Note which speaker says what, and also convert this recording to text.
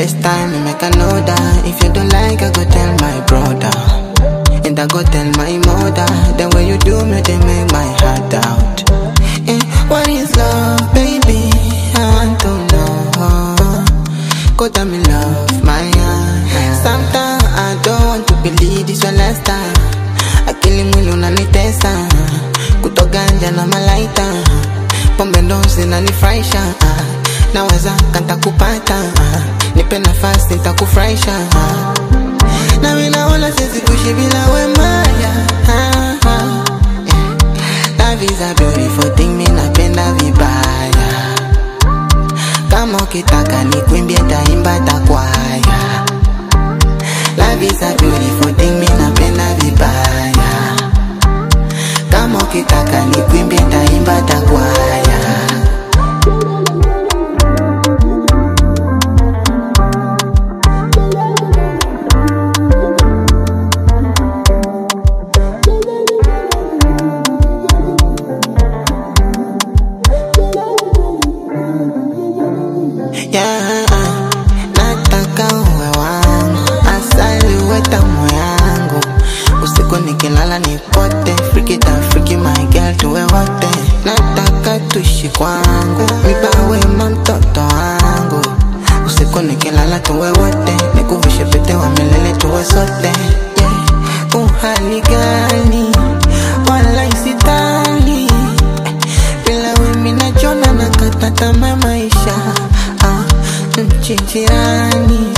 Speaker 1: First time me make a know that if you don't like, I go tell my brother, and I go tell my mother. The way you do me, they make my heart out. What is love, baby? I want to know. Go tell me love, my heart. Sometimes I don't want to believe this one last time. Akili mwili unanitesa, kutoganja na malaita, pombe ndo zinanifurahisha. Naweza kanta kupata, nipe nafasi nitakufurahisha. Na mimi naona siwezi kuishi bila wema. Love is a beautiful thing, mimi napenda vibaya. Kama ukitaka nikuimbie taimba takwaya. Love is a beautiful thing, mimi napenda vibaya. Kama ukitaka nikuimbie taimba takwaya. Nataka uwe wangu, asali uwe tamu yangu. Usiku nikilala nipote, freaky ta freaky my girl tuwe wote. Nataka tuishi kwangu, mibawe mtoto wangu. Usiku nikilala tuwe wote, nikuvishe pete wa milele tuwe sote. Uhali gani, wala isitani. Bila wimi najona nakata tamaa maisha. Nchi jirani